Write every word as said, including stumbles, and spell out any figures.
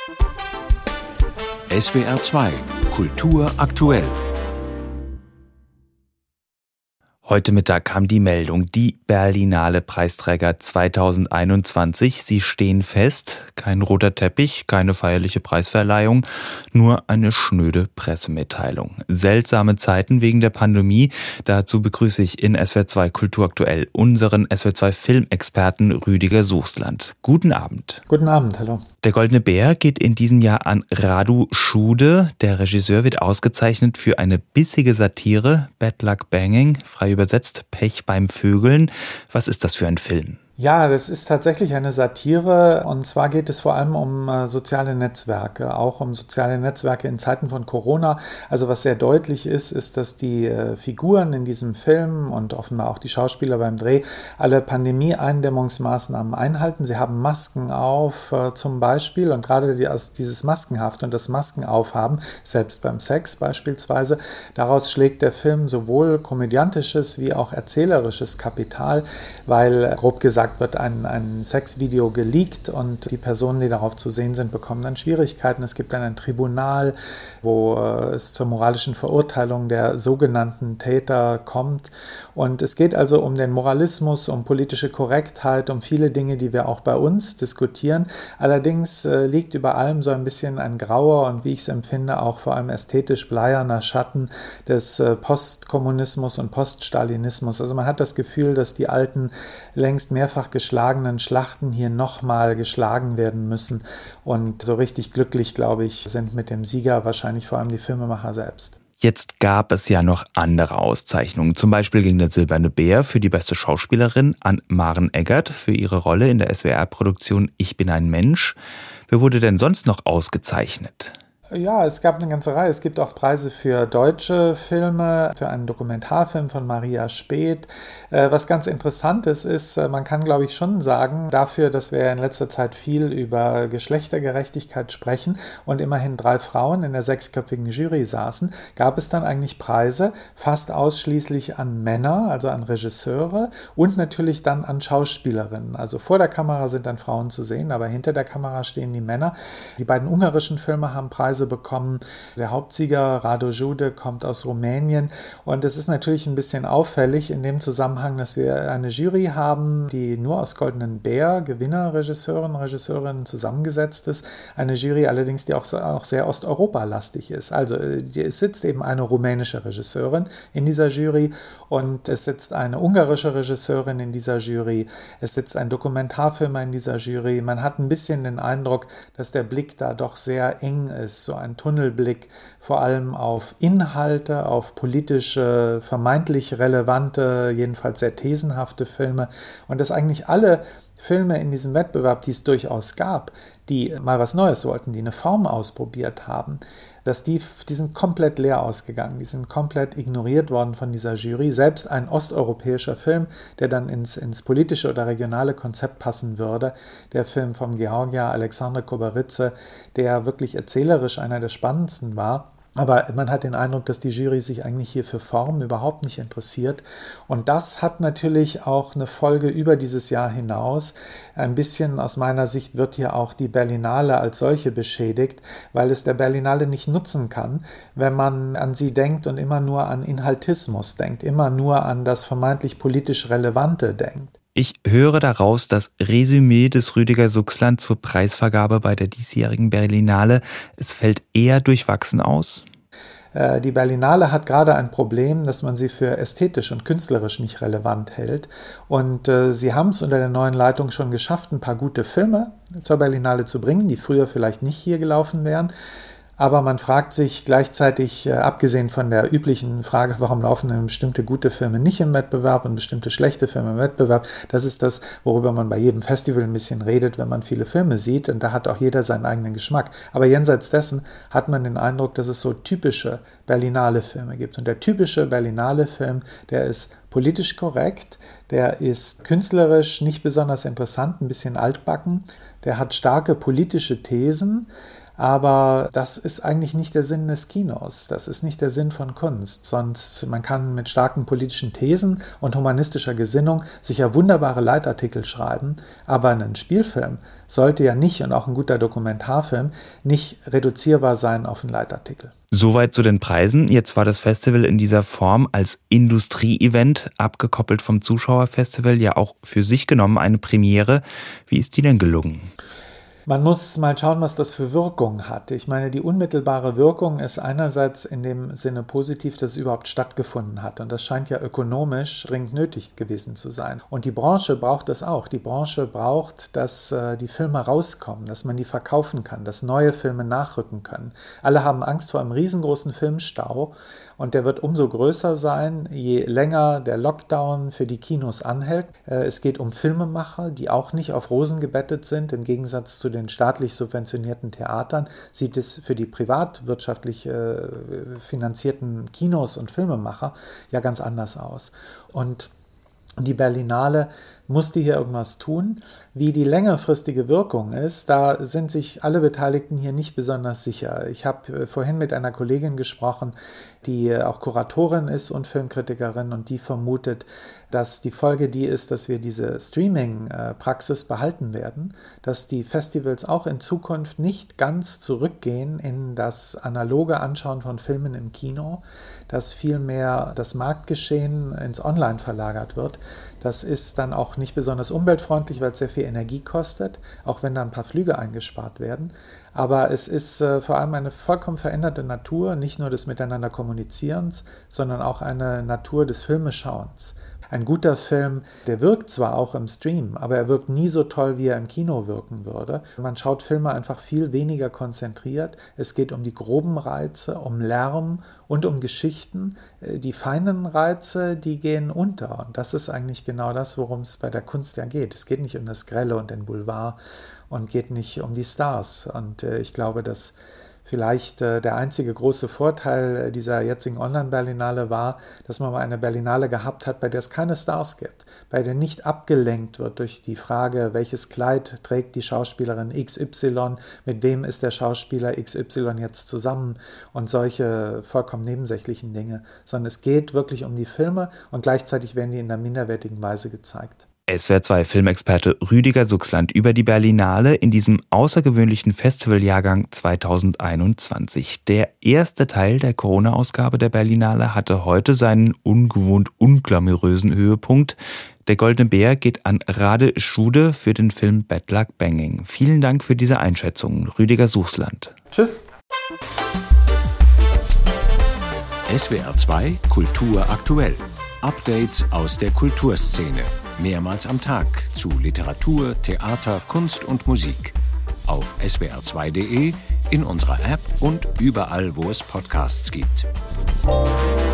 S W R zwei Kultur aktuell. Heute Mittag kam die Meldung, die Berlinale Preisträger zweitausendeinundzwanzig, sie stehen fest. Kein roter Teppich, keine feierliche Preisverleihung, nur eine schnöde Pressemitteilung. Seltsame Zeiten wegen der Pandemie. Dazu begrüße ich in S W R zwei Kultur aktuell unseren S W R zwei Filmexperten Rüdiger Suchsland. Guten Abend. Guten Abend, hallo. Der Goldene Bär geht in diesem Jahr an Radu Schude. Der Regisseur wird ausgezeichnet für eine bissige Satire, Bad Luck Banging, frei übersetzt Pech beim Vögeln. Was ist das für ein Film? Ja, das ist tatsächlich eine Satire, und zwar geht es vor allem um äh, soziale Netzwerke, auch um soziale Netzwerke in Zeiten von Corona. Also was sehr deutlich ist, ist, dass die äh, Figuren in diesem Film und offenbar auch die Schauspieler beim Dreh alle Pandemie-Eindämmungsmaßnahmen einhalten. Sie haben Masken auf äh, zum Beispiel, und gerade die, also dieses Maskenhaft und das Maskenaufhaben, selbst beim Sex beispielsweise, daraus schlägt der Film sowohl komödiantisches wie auch erzählerisches Kapital, weil äh, grob gesagt wird ein, ein Sexvideo geleakt und die Personen, die darauf zu sehen sind, bekommen dann Schwierigkeiten. Es gibt dann ein Tribunal, wo äh, es zur moralischen Verurteilung der sogenannten Täter kommt. Und es geht also um den Moralismus, um politische Korrektheit, um viele Dinge, die wir auch bei uns diskutieren. Allerdings äh, liegt über allem so ein bisschen ein grauer und, wie ich es empfinde, auch vor allem ästhetisch bleierner Schatten des äh, Postkommunismus und Poststalinismus. Also man hat das Gefühl, dass die alten, längst mehrfach geschlagenen Schlachten hier nochmal geschlagen werden müssen. Und so richtig glücklich, glaube ich, sind mit dem Sieger wahrscheinlich vor allem die Filmemacher selbst. Jetzt gab es ja noch andere Auszeichnungen. Zum Beispiel ging der Silberne Bär für die beste Schauspielerin an Maren Eggert für ihre Rolle in der S W R-Produktion Ich bin ein Mensch. Wer wurde denn sonst noch ausgezeichnet? Ja, es gab eine ganze Reihe. Es gibt auch Preise für deutsche Filme, für einen Dokumentarfilm von Maria Späth. Was ganz interessant ist, ist, man kann, glaube ich, schon sagen, dafür, dass wir in letzter Zeit viel über Geschlechtergerechtigkeit sprechen und immerhin drei Frauen in der sechsköpfigen Jury saßen, gab es dann eigentlich Preise fast ausschließlich an Männer, also an Regisseure, und natürlich dann an Schauspielerinnen. Also vor der Kamera sind dann Frauen zu sehen, aber hinter der Kamera stehen die Männer. Die beiden ungarischen Filme haben Preise bekommen. Der Hauptsieger Radu Schude kommt aus Rumänien, und es ist natürlich ein bisschen auffällig in dem Zusammenhang, dass wir eine Jury haben, die nur aus Goldenen Bär, Gewinner, Regisseurinnen, Regisseurinnen zusammengesetzt ist. Eine Jury allerdings, die auch, auch sehr Osteuropa-lastig ist. Also es sitzt eben eine rumänische Regisseurin in dieser Jury und es sitzt eine ungarische Regisseurin in dieser Jury. Es sitzt ein Dokumentarfilmer in dieser Jury. Man hat ein bisschen den Eindruck, dass der Blick da doch sehr eng ist, so ein Tunnelblick vor allem auf Inhalte, auf politische, vermeintlich relevante, jedenfalls sehr thesenhafte Filme, und dass eigentlich alle Filme in diesem Wettbewerb, die es durchaus gab, die mal was Neues wollten, die eine Form ausprobiert haben, dass die, die sind komplett leer ausgegangen, die sind komplett ignoriert worden von dieser Jury. Selbst ein osteuropäischer Film, der dann ins, ins politische oder regionale Konzept passen würde, der Film vom Georgier Alexandre Kobaridze, der wirklich erzählerisch einer der spannendsten war. Aber man hat den Eindruck, dass die Jury sich eigentlich hier für Form überhaupt nicht interessiert. Und das hat natürlich auch eine Folge über dieses Jahr hinaus. Ein bisschen aus meiner Sicht wird hier auch die Berlinale als solche beschädigt, weil es der Berlinale nicht nutzen kann, wenn man an sie denkt und immer nur an Inhaltismus denkt, immer nur an das vermeintlich politisch Relevante denkt. Ich höre daraus das Resümee des Rüdiger Suchsland zur Preisvergabe bei der diesjährigen Berlinale. Es fällt eher durchwachsen aus. Die Berlinale hat gerade ein Problem, dass man sie für ästhetisch und künstlerisch nicht relevant hält. Und äh, sie haben es unter der neuen Leitung schon geschafft, ein paar gute Filme zur Berlinale zu bringen, die früher vielleicht nicht hier gelaufen wären. Aber man fragt sich gleichzeitig, äh, abgesehen von der üblichen Frage, warum laufen denn bestimmte gute Filme nicht im Wettbewerb und bestimmte schlechte Filme im Wettbewerb, das ist das, worüber man bei jedem Festival ein bisschen redet, wenn man viele Filme sieht, und da hat auch jeder seinen eigenen Geschmack. Aber jenseits dessen hat man den Eindruck, dass es so typische Berlinale-Filme gibt. Und der typische Berlinale-Film, der ist politisch korrekt, der ist künstlerisch nicht besonders interessant, ein bisschen altbacken, der hat starke politische Thesen, Aber das ist eigentlich nicht der Sinn des Kinos, das ist nicht der Sinn von Kunst, sonst man kann mit starken politischen Thesen und humanistischer Gesinnung sicher wunderbare Leitartikel schreiben, aber ein Spielfilm sollte ja nicht, und auch ein guter Dokumentarfilm, nicht reduzierbar sein auf einen Leitartikel. Soweit zu den Preisen. Jetzt war das Festival in dieser Form als Industrie-Event, abgekoppelt vom Zuschauerfestival, ja auch für sich genommen eine Premiere. Wie ist die denn gelungen? Man muss mal schauen, was das für Wirkung hat. Ich meine, die unmittelbare Wirkung ist einerseits in dem Sinne positiv, dass es überhaupt stattgefunden hat. Und das scheint ja ökonomisch dringend nötig gewesen zu sein. Und die Branche braucht das auch. Die Branche braucht, dass äh, die Filme rauskommen, dass man die verkaufen kann, dass neue Filme nachrücken können. Alle haben Angst vor einem riesengroßen Filmstau. Und der wird umso größer sein, je länger der Lockdown für die Kinos anhält. Äh, es geht um Filmemacher, die auch nicht auf Rosen gebettet sind. Im Gegensatz zu den staatlich subventionierten Theatern sieht es für die privatwirtschaftlich äh, finanzierten Kinos und Filmemacher ja ganz anders aus. Und die Berlinale musste hier irgendwas tun. Wie die längerfristige Wirkung ist, da sind sich alle Beteiligten hier nicht besonders sicher. Ich habe vorhin mit einer Kollegin gesprochen, die auch Kuratorin ist und Filmkritikerin, und die vermutet, dass die Folge die ist, dass wir diese Streaming-Praxis behalten werden, dass die Festivals auch in Zukunft nicht ganz zurückgehen in das analoge Anschauen von Filmen im Kino, dass vielmehr das Marktgeschehen ins Online verlagert wird. Das ist dann auch nicht besonders umweltfreundlich, weil es sehr viel Energie kostet, auch wenn da ein paar Flüge eingespart werden. Aber es ist äh, vor allem eine vollkommen veränderte Natur, nicht nur des Miteinander Kommunizierens, sondern auch eine Natur des Filmeschauens. Ein guter Film, der wirkt zwar auch im Stream, aber er wirkt nie so toll, wie er im Kino wirken würde. Man schaut Filme einfach viel weniger konzentriert. Es geht um die groben Reize, um Lärm und um Geschichten. Die feinen Reize, die gehen unter. Und das ist eigentlich genau das, worum es bei der Kunst ja geht. Es geht nicht um das Grelle und den Boulevard und geht nicht um die Stars. Und äh, ich glaube, dass vielleicht äh, der einzige große Vorteil dieser jetzigen Online-Berlinale war, dass man mal eine Berlinale gehabt hat, bei der es keine Stars gibt, bei der nicht abgelenkt wird durch die Frage, welches Kleid trägt die Schauspielerin X Y, mit wem ist der Schauspieler X Y jetzt zusammen und solche vollkommen nebensächlichen Dinge, sondern es geht wirklich um die Filme und gleichzeitig werden die in einer minderwertigen Weise gezeigt. S W R zwei Filmexperte Rüdiger Suchsland über die Berlinale in diesem außergewöhnlichen Festivaljahrgang zweitausendeinundzwanzig. Der erste Teil der Corona-Ausgabe der Berlinale hatte heute seinen ungewohnt unglamourösen Höhepunkt. Der Goldene Bär geht an Rade Schude für den Film Bad Luck Banging. Vielen Dank für diese Einschätzung, Rüdiger Suchsland. Tschüss. S W R zwei Kultur aktuell. Updates aus der Kulturszene. Mehrmals am Tag zu Literatur, Theater, Kunst und Musik. Auf S W R zwei Punkt de, in unserer App und überall, wo es Podcasts gibt.